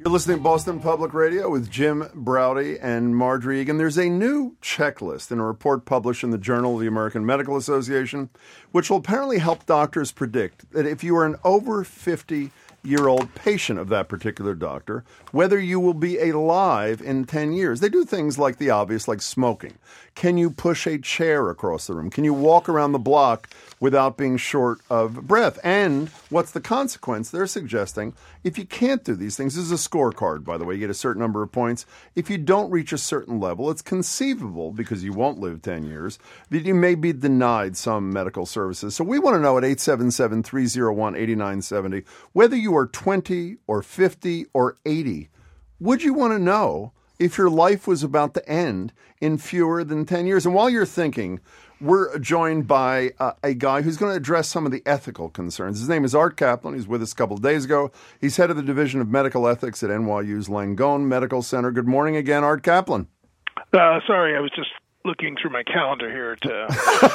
You're listening to Boston Public Radio with Jim Braude and Margery Egan. There's a new checklist in a report published in the Journal of the American Medical Association, which will apparently help doctors predict that if you are an over 50-year-old patient of that particular doctor, whether you will be alive in 10 years. They do things like the obvious, like smoking. Can you push a chair across the room? Can you walk around the block without being short of breath? And what's the consequence? They're suggesting if you can't do these things, this is a scorecard, by the way, you get a certain number of points. If you don't reach a certain level, it's conceivable, because you won't live 10 years, that you may be denied some medical services. So we want to know at 877-301-8970, whether you are 20 or 50 or 80, would you want to know if your life was about to end in fewer than 10 years? And while you're thinking, we're joined by a guy who's going to address some of the ethical concerns. His name is Art Kaplan. He's with us a couple of days ago. He's head of the Division of Medical Ethics at NYU's Langone Medical Center. Good morning again, Art Kaplan. Sorry, I was just looking through my calendar here to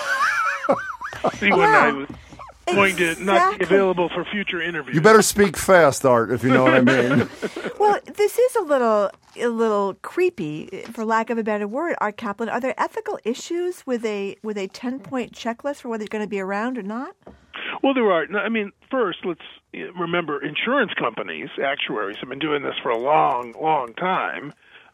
see when I was going to not be available for future interviews. You better speak fast, Art, if you know what I mean. Well, this is a little creepy, for lack of a better word, Art Kaplan. Are there ethical issues with a 10-point checklist for whether you're going to be around or not? Well, there are. I mean, first, let's remember insurance companies, actuaries, have been doing this for a long, long time.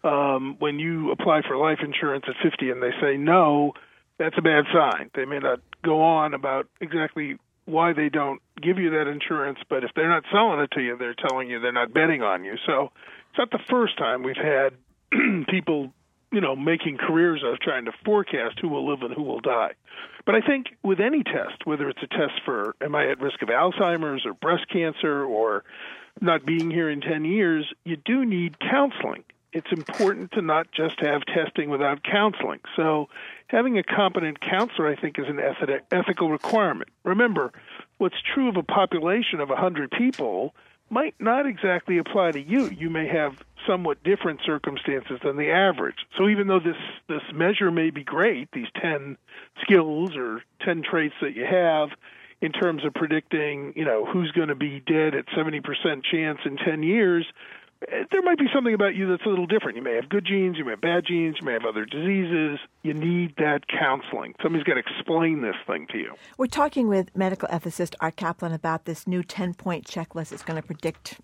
When you apply for life insurance at 50 and they say no, that's a bad sign. They may not go on about exactly why they don't give you that insurance, but if they're not selling it to you, they're telling you they're not betting on you. So it's not the first time we've had people, making careers of trying to forecast who will live and who will die. But I think with any test, whether it's a test for am I at risk of Alzheimer's or breast cancer or not being here in 10 years, you do need counseling. It's important to not just have testing without counseling. So having a competent counselor, I think, is an ethical requirement. Remember, what's true of a population of 100 people might not exactly apply to you. You may have somewhat different circumstances than the average. So even though this measure may be great, these 10 skills or 10 traits that you have in terms of predicting, who's going to be dead at 70% chance in 10 years, there might be something about you that's a little different. You may have good genes, you may have bad genes, you may have other diseases. You need that counseling. Somebody's got to explain this thing to you. We're talking with medical ethicist Art Kaplan about this new 10-point checklist. It's going to predict,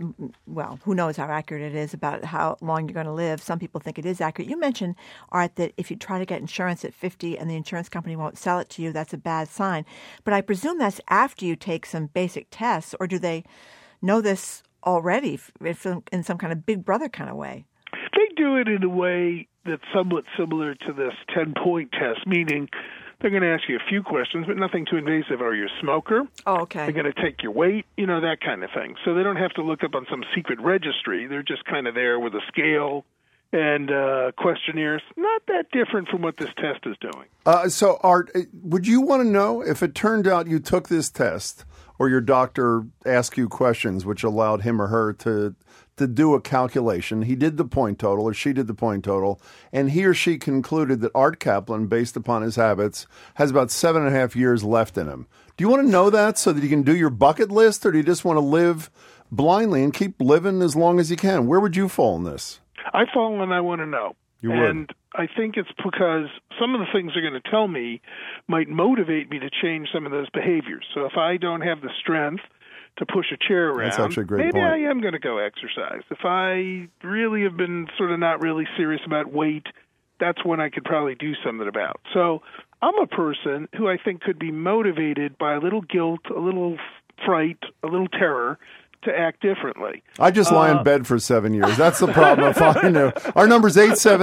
well, who knows how accurate it is about how long you're going to live. Some people think it is accurate. You mentioned, Art, that if you try to get insurance at 50 and the insurance company won't sell it to you, that's a bad sign. But I presume that's after you take some basic tests, or do they know this already in some kind of Big Brother kind of way? They do it in a way that's somewhat similar to this 10-point test, meaning they're going to ask you a few questions, but nothing too invasive. Are you a smoker? Oh, okay. They're going to take your weight, that kind of thing. So they don't have to look up on some secret registry. They're just kind of there with a scale and questionnaires. Not that different from what this test is doing. So, Art, would you want to know if it turned out you took this test or your doctor asked you questions which allowed him or her to do a calculation? He did the point total, or she did the point total, and he or she concluded that Art Kaplan, based upon his habits, has about 7.5 years left in him. Do you want to know that so that you can do your bucket list, or do you just want to live blindly and keep living as long as you can? Where would you fall in this? I fall when I want to know. You would. And I think it's because some of the things they're going to tell me might motivate me to change some of those behaviors. So if I don't have the strength to push a chair around, that's actually a great maybe point. I am going to go exercise. If I really have been sort of not really serious about weight, that's when I could probably do something about. So I'm a person who I think could be motivated by a little guilt, a little fright, a little terror to act differently. I just lie in bed for 7 years. That's the problem. If I knew. Our number's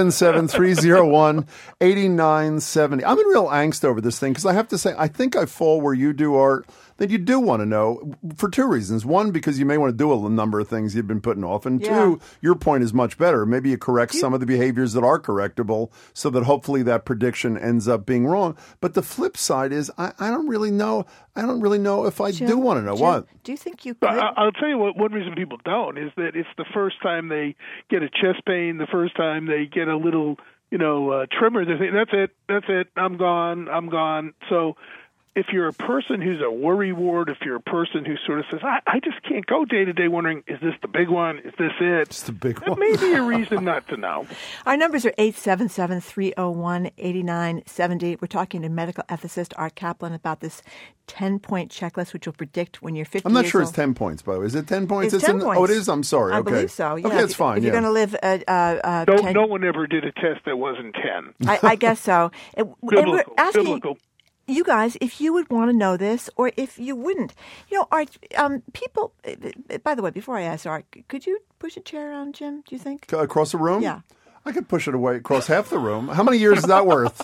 877-301-8970. I'm in real angst over this thing because I have to say, I think I fall where you do, Art, that you do want to know for two reasons. One, because you may want to do a number of things you've been putting off. And two, your point is much better. Maybe you correct some of the behaviors that are correctable so that hopefully that prediction ends up being wrong. But the flip side is I don't really know. I don't really know if I do want to know. Jim, what. Do you think you could? I'll tell you what, one reason people don't is that it's the first time they get a chest pain, the first time they get a little, tremor. They think, that's it, I'm gone. So if you're a person who's a worrywart, if you're a person who sort of says, I just can't go day to day wondering, is this the big one? Is this it? It's the big one. That may be a reason not to know. Our numbers are 877-301-8970. We're talking to medical ethicist Art Kaplan about this 10-point checklist, which will predict when you're 50 I'm not years sure old. it's 10 points, by the way. Is it 10 points? It's 10 points. Oh, it is? I'm sorry. I Okay. believe so. Yeah. Okay, it's fine. If you're going to live 10... No one ever did a test that wasn't 10. I guess so. And we're asking biblical. you guys if you would want to know this or if you wouldn't. Art, people... By the way, before I ask Art, could you push a chair around, Jim, do you think? Across the room? Yeah. I could push it away across half the room. How many years is that worth?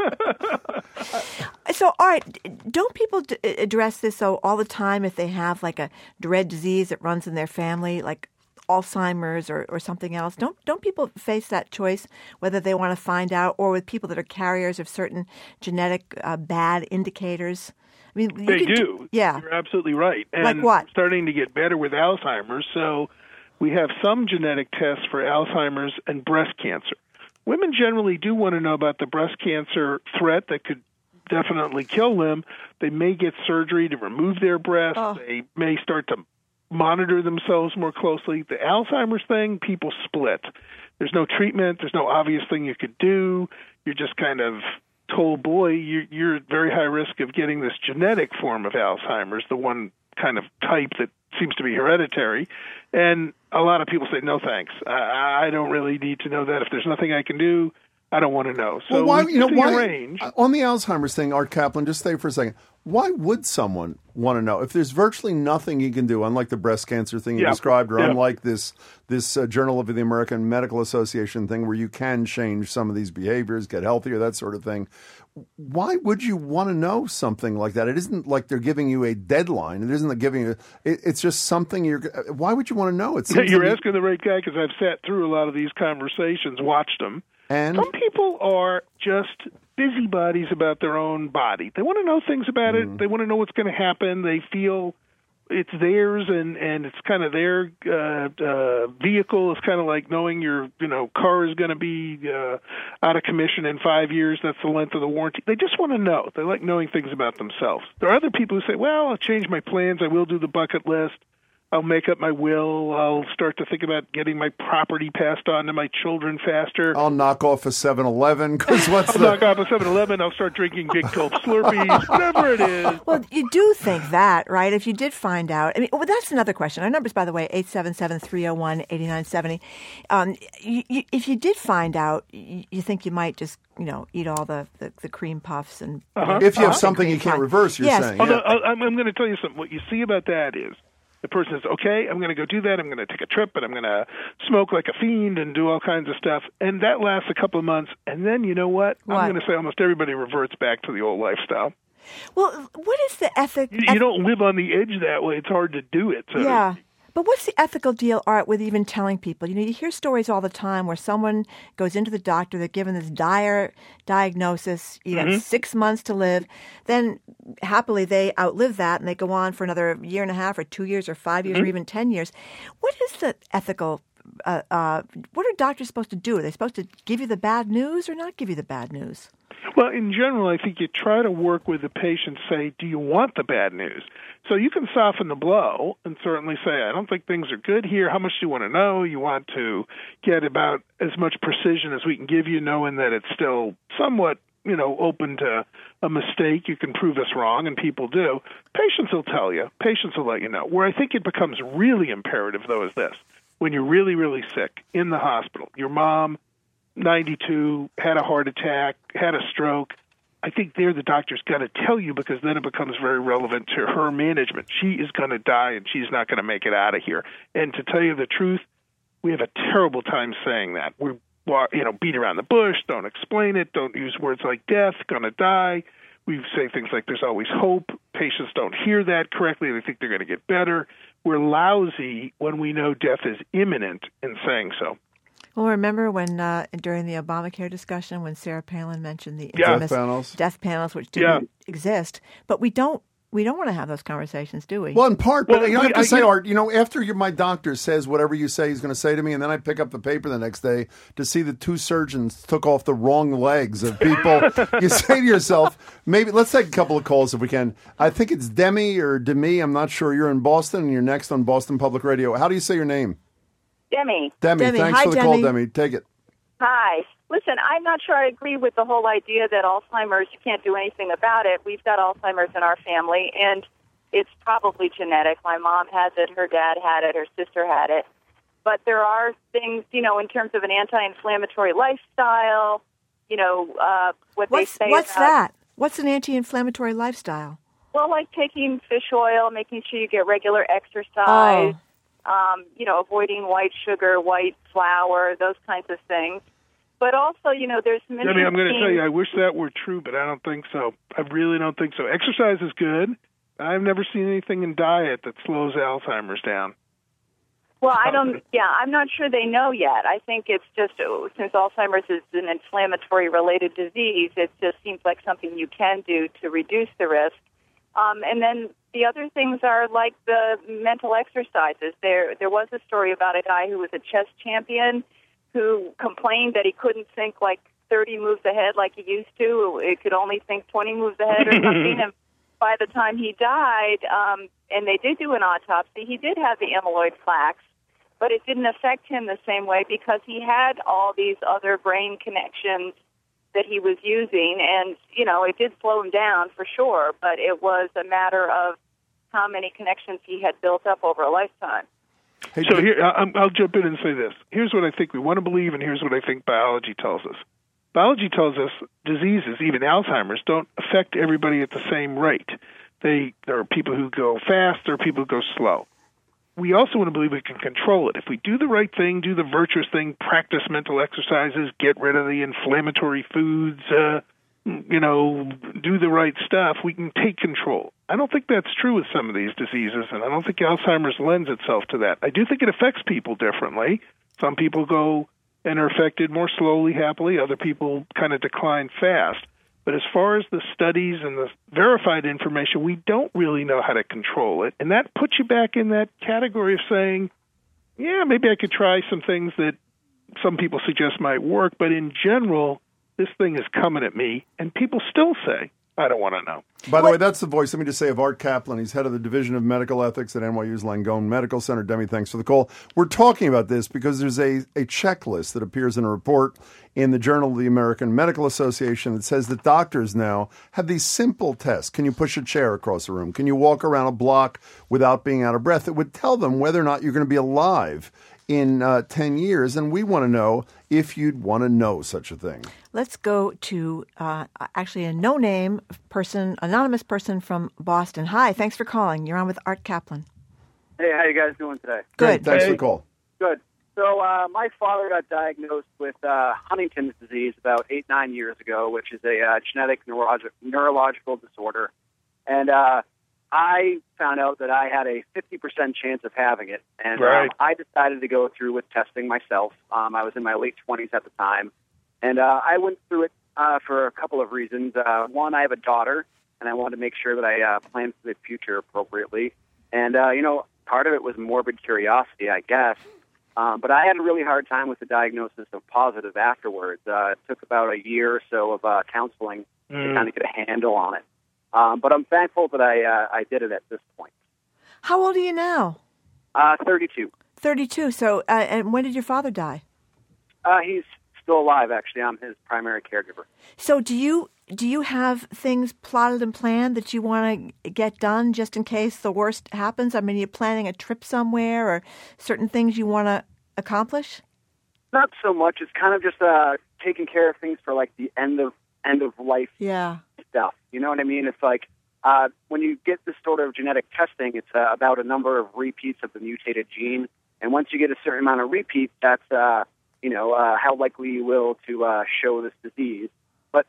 So, Art, don't people address this all the time if they have like a dread disease that runs in their family, like Alzheimer's or something else? Don't people face that choice whether they want to find out, or with people that are carriers of certain genetic bad indicators? I mean, they do. Yeah, you're absolutely right. And like what? Starting to get better with Alzheimer's. So we have some genetic tests for Alzheimer's and breast cancer. Women generally do want to know about the breast cancer threat that could definitely kill them. They may get surgery to remove their breast. Oh. They may start to monitor themselves more closely. The Alzheimer's thing, people split. There's no treatment. There's no obvious thing you could do. You're just kind of told, boy, you're at very high risk of getting this genetic form of Alzheimer's, the one kind of type that seems to be hereditary. And a lot of people say, no, thanks. I don't really need to know that. If there's nothing I can do, I don't want to know. So why arrange. On the Alzheimer's thing, Art Kaplan, just stay for a second. Why would someone want to know if there's virtually nothing you can do, unlike the breast cancer thing you described, or unlike this Journal of the American Medical Association thing where you can change some of these behaviors, get healthier, that sort of thing? Why would you want to know something like that? It isn't like they're giving you a deadline. It isn't like giving you. It's just something Why would you want to know? You're asking the right guy, because I've sat through a lot of these conversations, watched them. And some people are just busybodies about their own body. They want to know things about it. They want to know what's going to happen. They feel it's theirs, and it's kind of their vehicle. It's kind of like knowing your car is going to be out of commission in 5 years. That's the length of the warranty. They just want to know. They like knowing things about themselves. There are other people who say, well, I'll change my plans. I will do the bucket list. I'll make up my will. I'll start to think about getting my property passed on to my children faster. I'll knock off a 7-Eleven because knock off a 7-Eleven. I'll start drinking Big Gulp Slurpees, whatever it is. Well, you do think that, right? If you did find out. I mean, that's another question. Our number's, by the way, 877-301-8970. If you did find out, you think you might just eat all the cream puffs and if you have something you can't reverse, you're saying. Although, I'm going to tell you something. What you see about that is the person says, okay, I'm going to go do that. I'm going to take a trip, and I'm going to smoke like a fiend and do all kinds of stuff. And that lasts a couple of months. And then, you know what? I'm going to say almost everybody reverts back to the old lifestyle. Well, what is the ethic? You don't live on the edge that way. It's hard to do it. So yeah. But what's the ethical deal, Art, with even telling people? You hear stories all the time where someone goes into the doctor, they're given this dire diagnosis, you got 6 months to live. Then happily they outlive that and they go on for another year and a half or 2 years or 5 years or even 10 years. What is the ethical, what are doctors supposed to do? Are they supposed to give you the bad news or not give you the bad news? Well, in general, I think you try to work with the patient, say, do you want the bad news? So you can soften the blow and certainly say, I don't think things are good here. How much do you want to know? You want to get about as much precision as we can give you, knowing that it's still somewhat, open to a mistake. You can prove us wrong, and people do. Patients will tell you. Patients will let you know. Where I think it becomes really imperative, though, is this. When you're really, really sick in the hospital, your mom, 92, had a heart attack, had a stroke, I think there the doctor's got to tell you, because then it becomes very relevant to her management. She is going to die, and she's not going to make it out of here. And to tell you the truth, we have a terrible time saying that. We beat around the bush, don't explain it, don't use words like death, going to die. We say things like there's always hope. Patients don't hear that correctly. They think they're going to get better. We're lousy when we know death is imminent in saying so. Well, remember when during the Obamacare discussion when Sarah Palin mentioned the infamous death panels, which didn't exist, but we don't we don't want to have those conversations, do we? Well, in part, but Well, I have to I- say, I- Art, after my doctor says whatever you say he's going to say to me, and then I pick up the paper the next day to see that 2 surgeons took off the wrong legs of people, you say to yourself, maybe, let's take a couple of calls if we can. I think it's Demi or Demi, I'm not sure. You're in Boston, and you're next on Boston Public Radio. How do you say your name? Demi. Demi, Demi. thanks Hi, for the call, Demi. Demi. Take it. Hi. Listen, I'm not sure I agree with the whole idea that Alzheimer's, you can't do anything about it. We've got Alzheimer's in our family, and it's probably genetic. My mom has it, her dad had it, her sister had it. But there are things, in terms of an anti-inflammatory lifestyle, what they say What's about, that? What's an anti-inflammatory lifestyle? Well, like taking fish oil, making sure you get regular exercise, avoiding white sugar, white flour, those kinds of things. But also, there's some Debbie, I'm going to interesting- tell you, I wish that were true, but I don't think so. I really don't think so. Exercise is good. I've never seen anything in diet that slows Alzheimer's down. Well, I'm not sure they know yet. I think it's just, since Alzheimer's is an inflammatory-related disease, it just seems like something you can do to reduce the risk. And then the other things are like the mental exercises. There was a story about a guy who was a chess champion who complained that he couldn't think like 30 moves ahead like he used to. He could only think 20 moves ahead or something. And by the time he died, and they did do an autopsy, he did have the amyloid plaques, but it didn't affect him the same way because he had all these other brain connections that he was using. And, it did slow him down for sure, but it was a matter of how many connections he had built up over a lifetime. Hey, So here, I'll jump in and say this. Here's what I think we want to believe, and here's what I think biology tells us. Biology tells us diseases, even Alzheimer's, don't affect everybody at the same rate. There are people who go fast, there are people who go slow. We also want to believe we can control it. If we do the right thing, do the virtuous thing, practice mental exercises, get rid of the inflammatory foods, do the right stuff, we can take control. I don't think that's true with some of these diseases, and I don't think Alzheimer's lends itself to that. I do think it affects people differently. Some people go and are affected more slowly, happily. Other people kind of decline fast. But as far as the studies and the verified information, we don't really know how to control it. And that puts you back in that category of saying, yeah, maybe I could try some things that some people suggest might work. But in general, this thing is coming at me, and people still say, I don't want to know. By the way, that's the voice, let me just say, of Art Kaplan. He's head of the Division of Medical Ethics at NYU's Langone Medical Center. Demi, thanks for the call. We're talking about this because there's a checklist that appears in a report in the Journal of the American Medical Association that says that doctors now have these simple tests. Can you push a chair across a room? Can you walk around a block without being out of breath? It would tell them whether or not you're going to be alive in 10 years, and we want to know if you'd want to know such a thing. Let's go to actually a no-name person, anonymous person from Boston. Hi, thanks for calling. You're on with Art Kaplan. Hey, how you guys doing today? Good. Great, thanks for the call. Good. So my father got diagnosed with Huntington's disease about 8-9 years ago, which is a genetic neurological disorder. And I found out that I had a 50% chance of having it. And Right. I decided to go through with testing myself. I was in my late 20s at the time. And I went through it for a couple of reasons. One, I have a daughter, and I wanted to make sure that I planned for the future appropriately. And, part of it was morbid curiosity, I guess. But I had a really hard time with the diagnosis of positive afterwards. It took about a year or so of counseling to kind of get a handle on it. But I'm thankful that I did it at this point. How old are you now? 32. 32. So, and when did your father die? He's still alive, actually. I'm his primary caregiver. So do you have things plotted and planned that you want to get done just in case the worst happens? I mean, are you planning a trip somewhere or certain things you want to accomplish? Not so much. It's kind of just taking care of things for like the end of life stuff. You know what I mean? It's like when you get this sort of genetic testing, it's about a number of repeats of the mutated gene, and once you get a certain amount of repeats, that's how likely you will to show this disease. But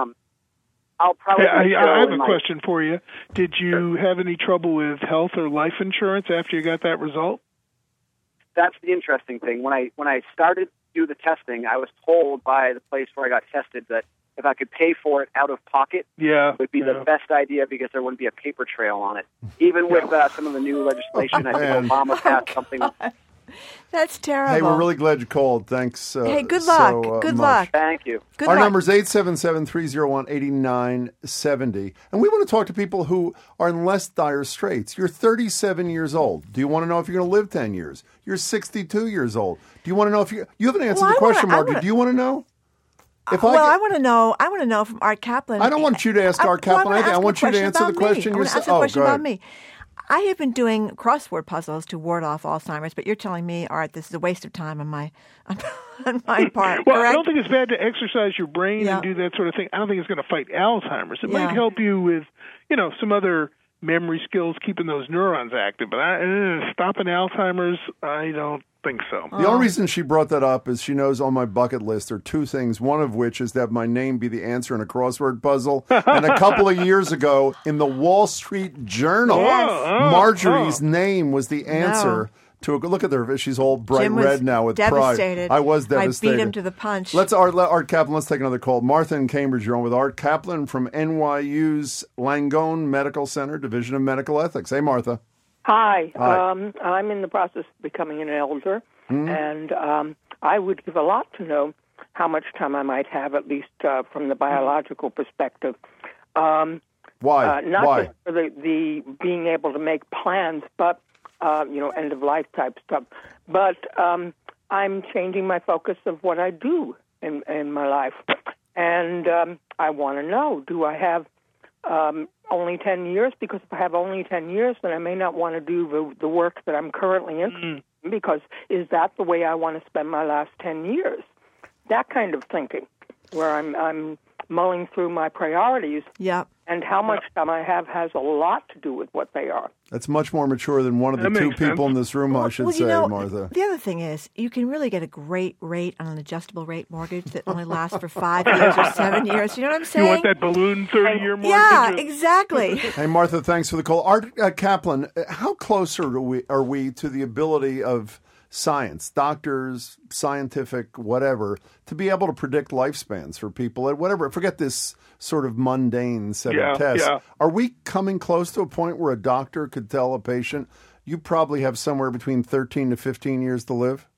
I'll probably. Hey, I have a question for you. Did you have any trouble with health or life insurance after you got that result? That's the interesting thing. When I started to do the testing, I was told by the place where I got tested that if I could pay for it out of pocket, Yeah, would be the best idea because there wouldn't be a paper trail on it. Even with some of the new legislation, I think Obama passed something. That's terrible. Hey, we're really glad you called. Thanks. Hey, good luck. Good luck. Thank you. Good Our luck. number is 877-301-8970. And we want to talk to people who are in less dire straits. You're 37 years old. Do you want to know if you're going to live 10 years? You're 62 years old. Do you want to know if you haven't answered the question, Margie. Do you want to know? I want to know. I want to know from Art Kaplan. I don't want you to ask Art Kaplan anything. I want you to answer the question yourself. I want to ask a question about me. I have been doing crossword puzzles to ward off Alzheimer's, but you're telling me, Art, this is a waste of time on my part. Well, correct? I don't think it's bad to exercise your brain and do that sort of thing. I don't think it's going to fight Alzheimer's. It might help you with, some other memory skills, keeping those neurons active. But stopping Alzheimer's, I don't think so. The only reason she brought that up is she knows on my bucket list are two things, one of which is to have my name be the answer in a crossword puzzle. And a couple of years ago in the Wall Street Journal, Marjorie's name was the answer to look at her. She's all bright red now with devastated. pride. I was devastated. I beat him to the punch. Art Kaplan, let's take another call. Martha in Cambridge, you're on with Art Kaplan from NYU's Langone Medical Center, Division of Medical Ethics. Hey, Martha. Hi. I'm in the process of becoming an elder, and I would give a lot to know how much time I might have, at least from the biological perspective. Why? Not Why? just for the being able to make plans, but end of life type stuff. But I'm changing my focus of what I do in my life, and I want to know: do I have only 10 years? Because if I have only 10 years, then I may not want to do the work that I'm currently in, because is that the way I want to spend my last 10 years? That kind of thinking, where I'm mulling through my priorities, and how much time I have has a lot to do with what they are. That's much more mature than one of the two people in this room, I should say, Martha. The other thing is, you can really get a great rate on an adjustable rate mortgage that only lasts for 5 years or 7 years. You know what I'm saying? You want that balloon 30-year mortgage? Yeah, exactly. Hey, Martha, thanks for the call. Art Kaplan, how close are we to the ability of science, doctors, scientific, whatever, to be able to predict lifespans for people at whatever? Forget this sort of mundane set of tests. Are we coming close to a point where a doctor could tell a patient, you probably have somewhere between 13 to 15 years to live?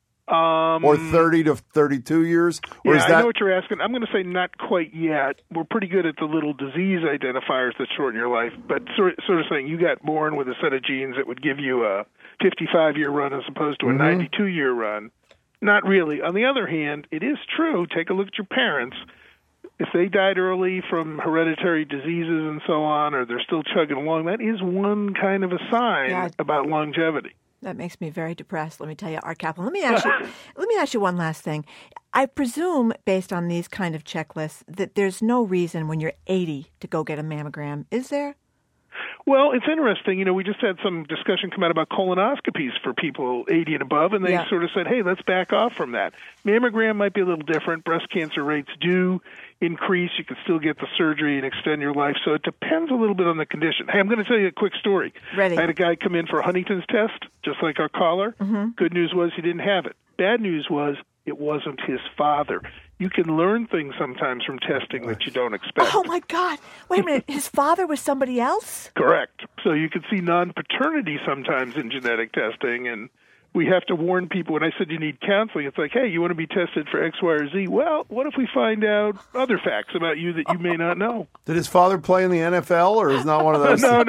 Or 30 to 32 years? Or I know what you're asking. I'm going to say not quite yet. We're pretty good at the little disease identifiers that shorten your life, but sort of saying you got born with a set of genes that would give you a 55-year run as opposed to a 92-year run. Not really. On the other hand, it is true. Take a look at your parents. If they died early from hereditary diseases and so on, or they're still chugging along, that is one kind of a sign about longevity. That makes me very depressed, let me tell you, Art Kaplan. Let me ask you one last thing. I presume, based on these kind of checklists, that there's no reason when you're 80 to go get a mammogram, is there? Well, it's interesting. We just had some discussion come out about colonoscopies for people 80 and above, and they sort of said, hey, let's back off from that. Mammogram might be a little different. Breast cancer rates do increase. You can still get the surgery and extend your life, so it depends a little bit on the condition. Hey, I'm going to tell you a quick story. Ready. I had a guy come in for a Huntington's test, just like our caller. Good news was he didn't have it. Bad news was it wasn't his father. You can learn things sometimes from testing that you don't expect. Oh, my God. Wait a minute. His father was somebody else? Correct. So you can see non-paternity sometimes in genetic testing, and we have to warn people. When I said you need counseling, it's like, hey, you want to be tested for X, Y, or Z? Well, what if we find out other facts about you that you may not know? Did his father play in the NFL, or is not one of those? No.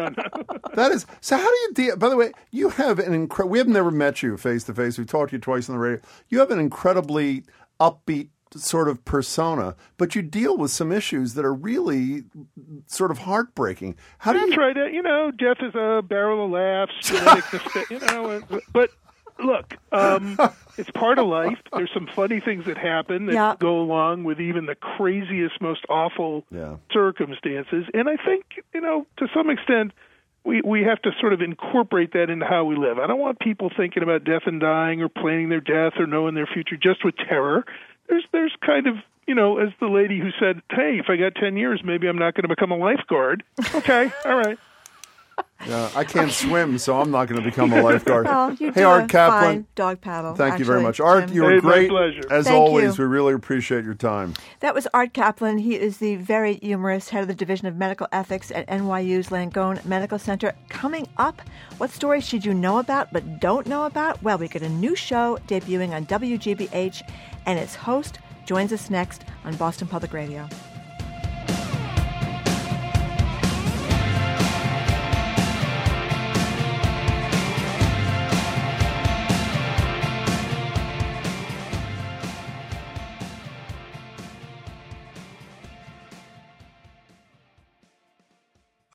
That is, so how do you deal? By the way, you have we have never met you face to face. We've talked to you twice on the radio. You have an incredibly upbeat sort of persona, but you deal with some issues that are really sort of heartbreaking. How do That's right. Death is a barrel of laughs. Genetic, but look, it's part of life. There's some funny things that happen that go along with even the craziest, most awful circumstances. And I think, to some extent, we have to sort of incorporate that into how we live. I don't want people thinking about death and dying or planning their death or knowing their future just with terror. There's kind of, as the lady who said, hey, if I got 10 years, maybe I'm not going to become a lifeguard. Okay, all right. I can't swim, so I'm not going to become a lifeguard. Well, you hey, do Art a Kaplan. fine dog paddle. Thank you very actually, much. Art, Jim. you were Hey, my great. pleasure. As Thank always, you. we really appreciate your time. That was Art Kaplan. He is the very humorous head of the Division of Medical Ethics at NYU's Langone Medical Center. Coming up, what stories should you know about but don't know about? Well, we get a new show debuting on WGBH, and its host joins us next on Boston Public Radio.